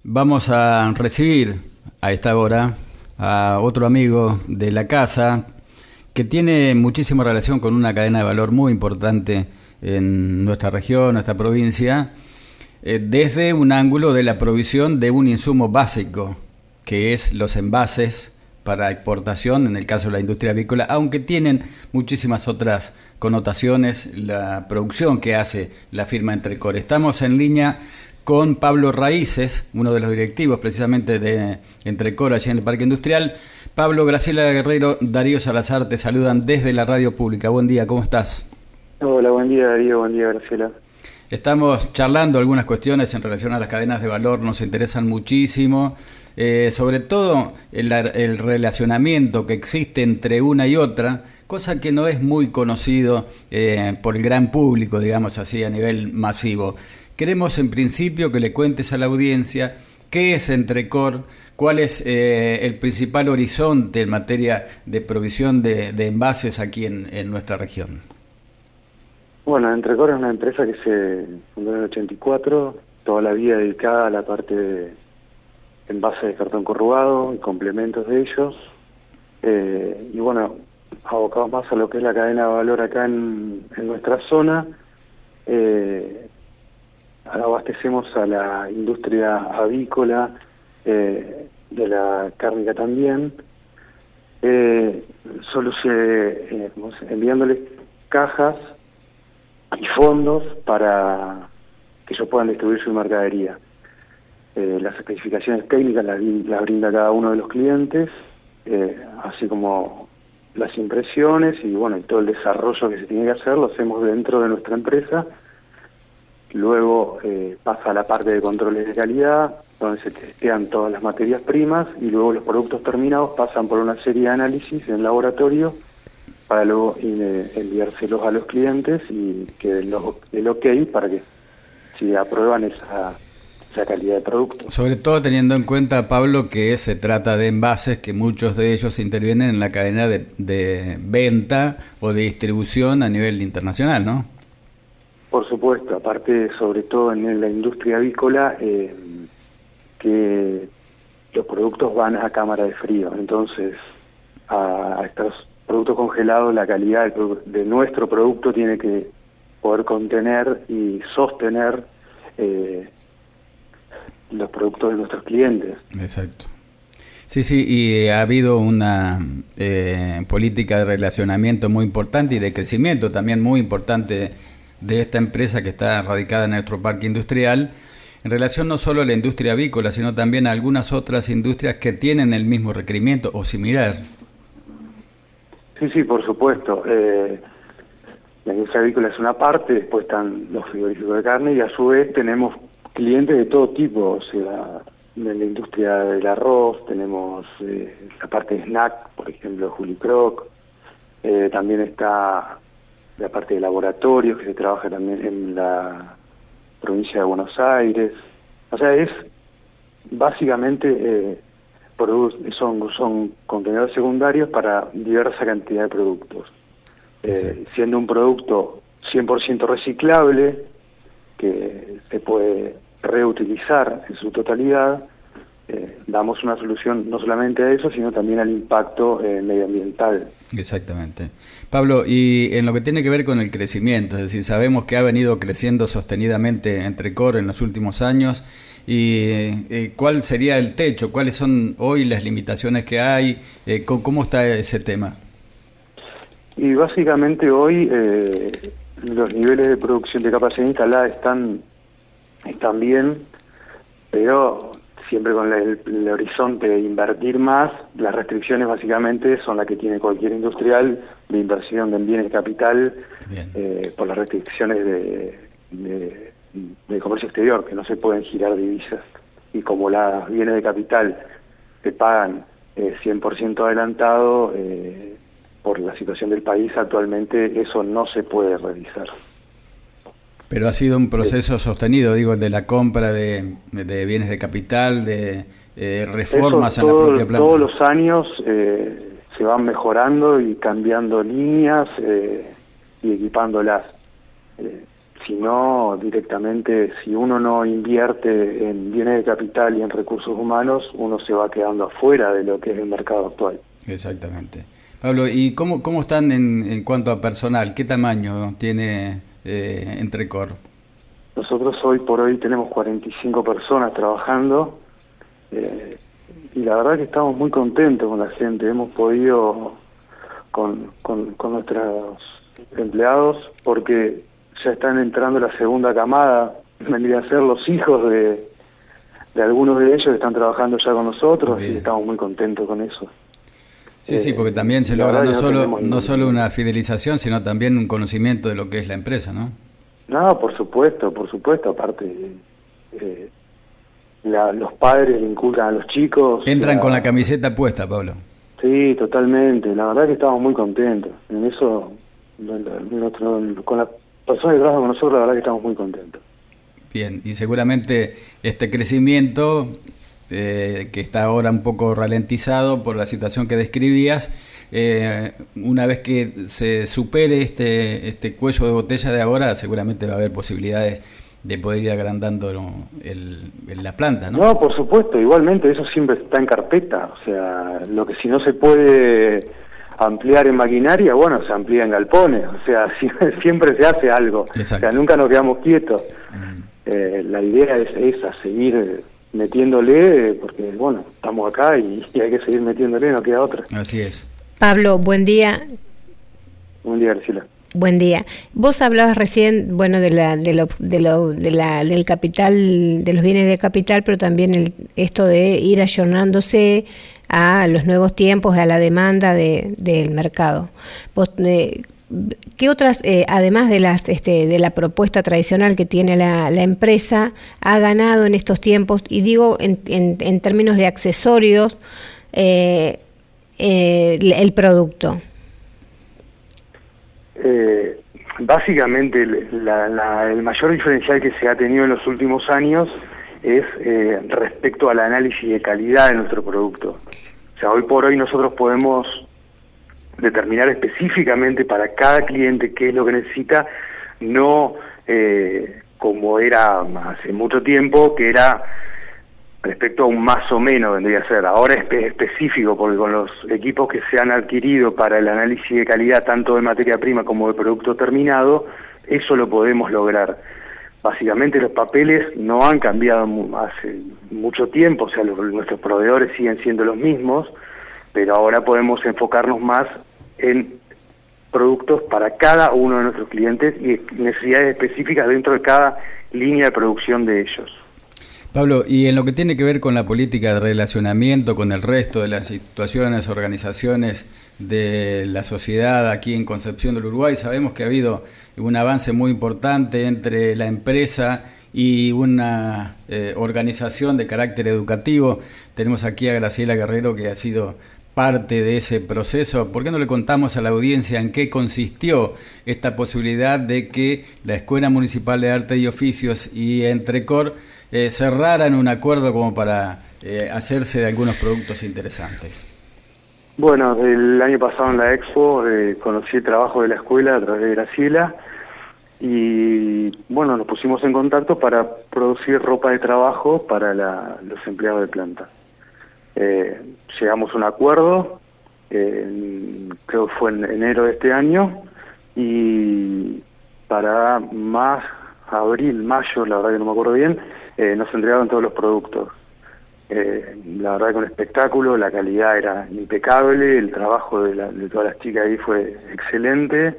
Vamos a recibir a esta hora a otro amigo de la casa que tiene muchísima relación con una cadena de valor muy importante en nuestra región, nuestra provincia, desde un ángulo de la provisión de un insumo básico, que es los envases para exportación, en el caso de la industria avícola, aunque tienen muchísimas otras connotaciones la producción que hace la firma Entrecor. Estamos en línea con Pablo Raíces, uno de los directivos precisamente de Entrecor allí en el Parque Industrial. Pablo, Graciela Guerrero, Darío Salazar te saludan desde la radio pública. Buen día, ¿cómo estás? Hola, buen día Darío, buen día Graciela. Estamos charlando algunas cuestiones en relación a las cadenas de valor, nos interesan muchísimo, sobre todo el relacionamiento que existe entre una y otra, cosa que no es muy conocido por el gran público, digamos así, a nivel masivo. Queremos en principio que le cuentes a la audiencia qué es Entrecor, cuál es el principal horizonte en materia de provisión de envases aquí en nuestra región. Bueno, Entrecor es una empresa que se fundó en el 84, toda la vida dedicada a la parte de envases de cartón corrugado y complementos de ellos. Y bueno, abocados más a lo que es la cadena de valor acá en nuestra zona. Abastecemos a la industria avícola, de la cárnica también, enviándoles cajas y fondos para que ellos puedan distribuir su mercadería. Las especificaciones técnicas las brinda cada uno de los clientes, así como las impresiones y bueno, y todo el desarrollo que se tiene que hacer lo hacemos dentro de nuestra empresa. Luego pasa a la parte de controles de calidad, donde se testean todas las materias primas y luego los productos terminados pasan por una serie de análisis en laboratorio para luego enviárselos a los clientes y que den el ok para que si aprueban esa calidad de producto. Sobre todo teniendo en cuenta, Pablo, que se trata de envases que muchos de ellos intervienen en la cadena de venta o de distribución a nivel internacional, ¿no? Por supuesto, aparte sobre todo en la industria avícola, que los productos van a cámara de frío, entonces a estos productos congelados la calidad de nuestro producto tiene que poder contener y sostener los productos de nuestros clientes. Exacto. Sí, y ha habido una política de relacionamiento muy importante y de crecimiento también muy importante de esta empresa que está radicada en nuestro parque industrial, en relación no solo a la industria avícola, sino también a algunas otras industrias que tienen el mismo requerimiento o similar. Sí, por supuesto. La industria avícola es una parte, después están los frigoríficos de carne y a su vez tenemos clientes de todo tipo, o sea, en la industria del arroz tenemos la parte de snack, por ejemplo, Juli Croc, también está la parte de laboratorios que se trabaja también en la provincia de Buenos Aires. O sea, es básicamente son contenedores secundarios para diversa cantidad de productos. Siendo un producto 100% reciclable, que se puede reutilizar en su totalidad, damos una solución no solamente a eso, sino también al impacto medioambiental. Exactamente. Pablo, y en lo que tiene que ver con el crecimiento, es decir, sabemos que ha venido creciendo sostenidamente Entrecor en los últimos años, y ¿cuál sería el techo? ¿Cuáles son hoy las limitaciones que hay? ¿Cómo está ese tema? Y básicamente hoy los niveles de producción de capacidad instalada están bien, pero siempre con el horizonte de invertir más. Las restricciones básicamente son las que tiene cualquier industrial de inversión en bienes de capital, por las restricciones de comercio exterior, que no se pueden girar divisas, y como los bienes de capital se pagan 100% adelantado, por la situación del país actualmente eso no se puede realizar. Pero ha sido un proceso sostenido, digo, el de la compra de bienes de capital, de reformas en la propia planta. Todos los años se van mejorando y cambiando líneas y equipándolas. si no, directamente, si uno no invierte en bienes de capital y en recursos humanos, uno se va quedando afuera de lo que es el mercado actual. Exactamente. Pablo, ¿y cómo están en cuanto a personal? ¿Qué tamaño tiene Entrecor? Nosotros hoy por hoy tenemos 45 personas trabajando y la verdad que estamos muy contentos con la gente. Hemos podido con nuestros empleados, porque ya están entrando la segunda camada, vendría a ser los hijos de algunos de ellos que están trabajando ya con nosotros. Bien. Y estamos muy contentos con eso. Sí, porque también se logra no solo una fidelización, sino también un conocimiento de lo que es la empresa, ¿no? No, por supuesto, aparte los padres le inculcan a los chicos. Entran con la camiseta puesta, Pablo. Sí, totalmente, la verdad que estamos muy contentos, en eso, con las personas que trabajan con nosotros, la verdad que estamos muy contentos. Bien, y seguramente este crecimiento, que está ahora un poco ralentizado por la situación que describías, una vez que se supere este cuello de botella de ahora, seguramente va a haber posibilidades de poder ir agrandando la planta, ¿no? No, por supuesto, igualmente eso siempre está en carpeta, o sea, lo que si no se puede ampliar en maquinaria, bueno, se amplía en galpones, o sea, siempre se hace algo. Exacto. O sea, nunca nos quedamos quietos. La idea es esa, seguir metiéndole, porque bueno, estamos acá y hay que seguir metiéndole, no queda otra. Así es. Pablo, buen día. Buen día, Arcila. Buen día. Vos hablabas recién, bueno, del capital, de los bienes de capital, pero también esto de ir ayornándose a los nuevos tiempos, a la demanda del mercado. Vos, ¿qué otras, además de de la propuesta tradicional que tiene la empresa, ha ganado en estos tiempos? Y digo en términos de accesorios, el producto. Básicamente el mayor diferencial que se ha tenido en los últimos años es respecto al análisis de calidad de nuestro producto. O sea, hoy por hoy nosotros podemos determinar específicamente para cada cliente qué es lo que necesita, no como era hace mucho tiempo, que era respecto a un más o menos, vendría a ser. Ahora es específico, porque con los equipos que se han adquirido para el análisis de calidad, tanto de materia prima como de producto terminado, eso lo podemos lograr. Básicamente los papeles no han cambiado hace mucho tiempo, o sea, nuestros proveedores siguen siendo los mismos, pero ahora podemos enfocarnos más en productos para cada uno de nuestros clientes y necesidades específicas dentro de cada línea de producción de ellos. Pablo, y en lo que tiene que ver con la política de relacionamiento con el resto de las situaciones, organizaciones de la sociedad aquí en Concepción del Uruguay, sabemos que ha habido un avance muy importante entre la empresa y una organización de carácter educativo. Tenemos aquí a Graciela Guerrero, que ha sido parte de ese proceso. ¿Por qué no le contamos a la audiencia en qué consistió esta posibilidad de que la Escuela Municipal de Arte y Oficios y Entrecor cerraran un acuerdo como para hacerse de algunos productos interesantes? Bueno, el año pasado en la Expo conocí el trabajo de la escuela a través de Graciela y bueno, nos pusimos en contacto para producir ropa de trabajo para los empleados de planta. Llegamos a un acuerdo, creo que fue en enero de este año, y para abril, mayo, la verdad que no me acuerdo bien, nos entregaron todos los productos. La verdad que un espectáculo, la calidad era impecable, el trabajo de todas las chicas ahí fue excelente,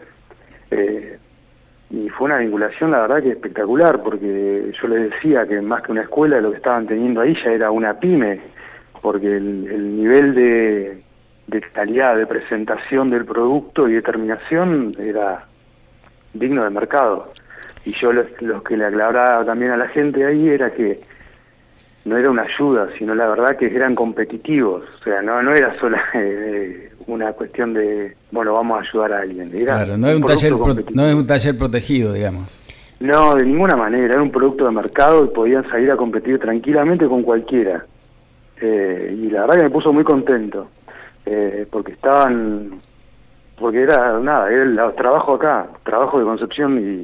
y fue una vinculación la verdad que espectacular, porque yo les decía que más que una escuela lo que estaban teniendo ahí ya era una pyme, porque el nivel de calidad, de presentación del producto y de terminación era digno de mercado. Y yo lo que le aclaraba también a la gente ahí era que no era una ayuda, sino la verdad que eran competitivos. O sea, no era solo una cuestión de, bueno, vamos a ayudar a alguien. Era claro, no es un taller protegido, digamos. No, de ninguna manera. Era un producto de mercado y podían salir a competir tranquilamente con cualquiera. Y la verdad que me puso muy contento, porque era el trabajo acá, trabajo de Concepción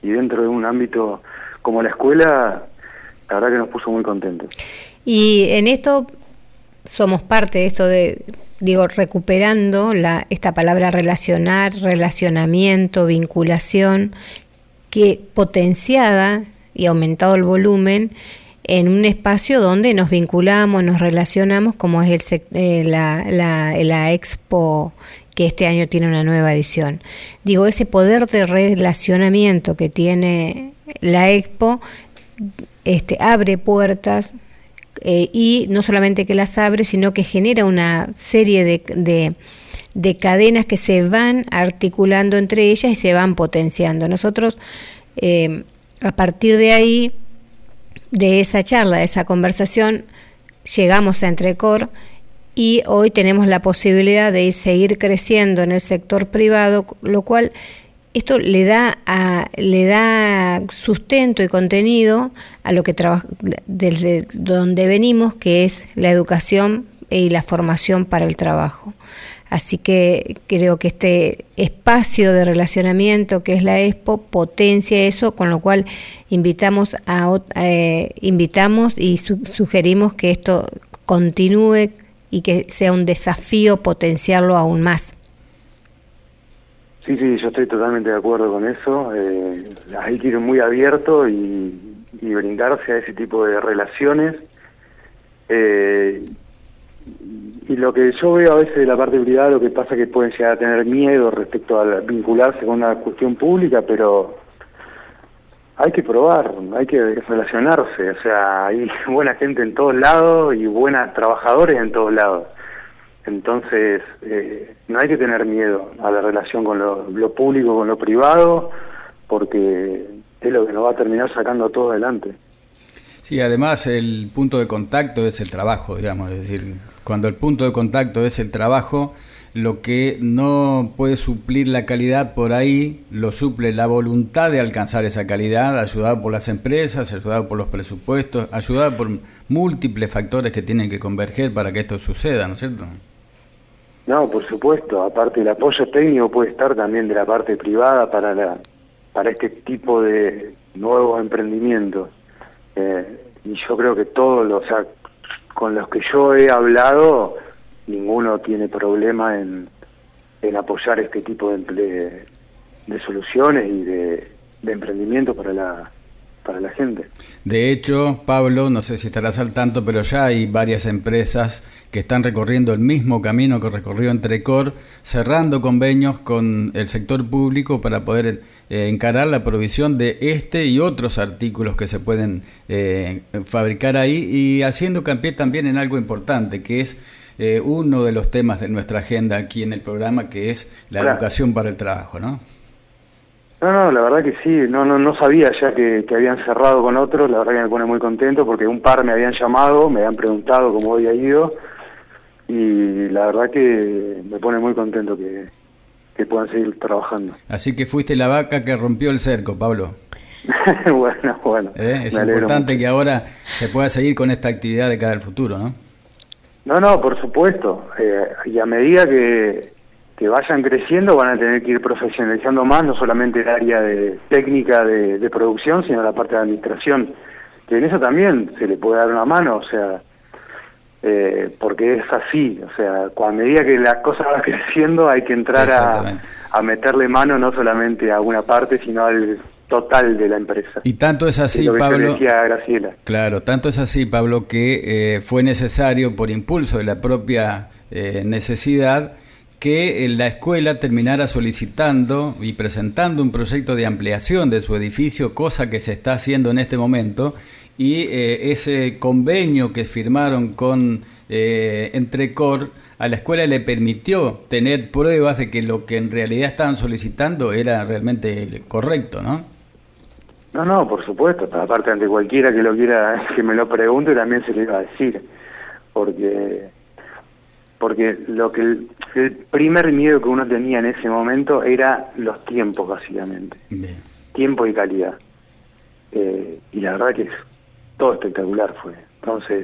y dentro de un ámbito como la escuela, la verdad que nos puso muy contentos. Y en esto somos parte de esto de, digo, recuperando esta palabra relacionar, relacionamiento, vinculación, que potenciada y aumentado el volumen en un espacio donde nos vinculamos, nos relacionamos, como es la Expo, que este año tiene una nueva edición. Digo, ese poder de relacionamiento que tiene la Expo abre puertas, y no solamente que las abre, sino que genera una serie de cadenas que se van articulando entre ellas y se van potenciando. Nosotros, a partir de ahí, de esa charla, de esa conversación, llegamos a Entrecor y hoy tenemos la posibilidad de seguir creciendo en el sector privado, lo cual esto le da sustento y contenido a lo que desde donde venimos, que es la educación y la formación para el trabajo. Así que creo que este espacio de relacionamiento que es la Expo potencia eso, con lo cual invitamos y sugerimos que esto continúe y que sea un desafío potenciarlo aún más. Sí, yo estoy totalmente de acuerdo con eso. Hay que ir muy abierto y brindarse a ese tipo de relaciones. Y lo que yo veo a veces de la parte privada, lo que pasa es que pueden llegar a tener miedo respecto a vincularse con una cuestión pública, pero hay que probar, hay que relacionarse. O sea, hay buena gente en todos lados y buenos trabajadores en todos lados. Entonces, no hay que tener miedo a la relación con lo público, con lo privado, porque es lo que nos va a terminar sacando a todos adelante. Sí, además el punto de contacto es el trabajo, digamos, es decir, cuando el punto de contacto es el trabajo, lo que no puede suplir la calidad por ahí, lo suple la voluntad de alcanzar esa calidad, ayudada por las empresas, ayudada por los presupuestos, ayudada por múltiples factores que tienen que converger para que esto suceda, ¿no es cierto? No, por supuesto, aparte el apoyo técnico puede estar también de la parte privada para este tipo de nuevos emprendimientos. Y yo creo que todos con los que yo he hablado, ninguno tiene problema en apoyar este tipo de soluciones y de emprendimiento para la gente. De hecho, Pablo, no sé si estarás al tanto, pero ya hay varias empresas que están recorriendo el mismo camino que recorrió Entrecor, cerrando convenios con el sector público para poder encarar la provisión de este y otros artículos que se pueden fabricar ahí, y haciendo hincapié también en algo importante, que es uno de los temas de nuestra agenda aquí en el programa, que es la educación para el trabajo, ¿no? No, la verdad que sí, no sabía ya que habían cerrado con otros, la verdad que me pone muy contento porque un par me habían llamado, me habían preguntado cómo había ido, y la verdad que me pone muy contento que puedan seguir trabajando. Así que fuiste la vaca que rompió el cerco, Pablo. Bueno. Es importante que ahora se pueda seguir con esta actividad de cara al futuro, ¿no? No, por supuesto, y a medida que vayan creciendo van a tener que ir profesionalizando más, no solamente el área de técnica de producción, sino la parte de administración, que en eso también se le puede dar una mano, o sea, porque es así, o sea, a medida que las cosas van creciendo hay que entrar a meterle mano no solamente a una parte, sino al total de la empresa. Y tanto es así, lo que Pablo, decía Graciela. Claro, tanto es así, Pablo, que fue necesario, por impulso de la propia necesidad, que la escuela terminara solicitando y presentando un proyecto de ampliación de su edificio, cosa que se está haciendo en este momento, y ese convenio que firmaron con Entrecor a la escuela le permitió tener pruebas de que lo que en realidad estaban solicitando era realmente correcto, ¿no? No, por supuesto, aparte ante cualquiera que lo quiera, que me lo pregunte, también se le iba a decir, porque lo que el primer miedo que uno tenía en ese momento era los tiempos, básicamente. Bien. Tiempo y calidad. Y la verdad que todo espectacular fue. Entonces,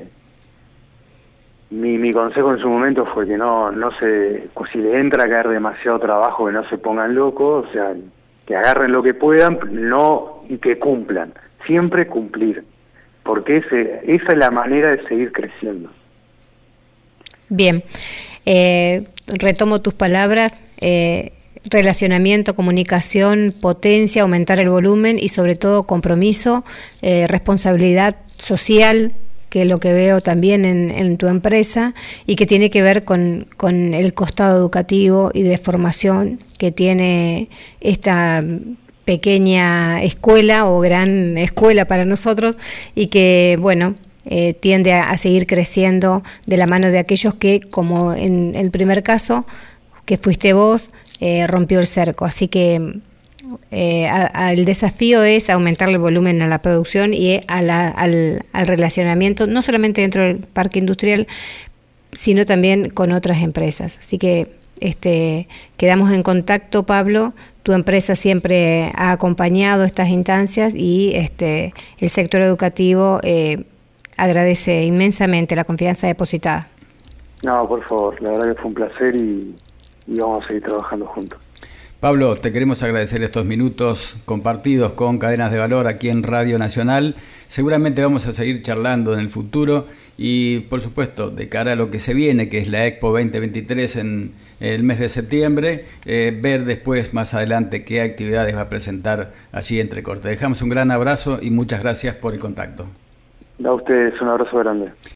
mi consejo en su momento fue que no se, si le entra a caer demasiado trabajo, que no se pongan locos, o sea, que agarren lo que puedan, no, y que cumplan, siempre cumplir, porque esa es la manera de seguir creciendo. Bien, retomo tus palabras, relacionamiento, comunicación, potencia, aumentar el volumen y sobre todo compromiso, responsabilidad social, que es lo que veo también en tu empresa y que tiene que ver con el costado educativo y de formación que tiene esta pequeña escuela o gran escuela para nosotros y que, bueno, tiende a seguir creciendo de la mano de aquellos que, como en el primer caso, que fuiste vos, rompió el cerco. Así que el desafío es aumentar el volumen a la producción y al relacionamiento, no solamente dentro del parque industrial, sino también con otras empresas. Así que quedamos en contacto, Pablo. Tu empresa siempre ha acompañado estas instancias y el sector educativo agradece inmensamente la confianza depositada. No, por favor, la verdad que fue un placer y vamos a seguir trabajando juntos. Pablo, te queremos agradecer estos minutos compartidos con Cadenas de Valor aquí en Radio Nacional. Seguramente vamos a seguir charlando en el futuro y, por supuesto, de cara a lo que se viene, que es la Expo 2023 en el mes de septiembre, ver después, más adelante, qué actividades va a presentar allí entre cortes. Dejamos un gran abrazo y muchas gracias por el contacto. A ustedes un abrazo grande.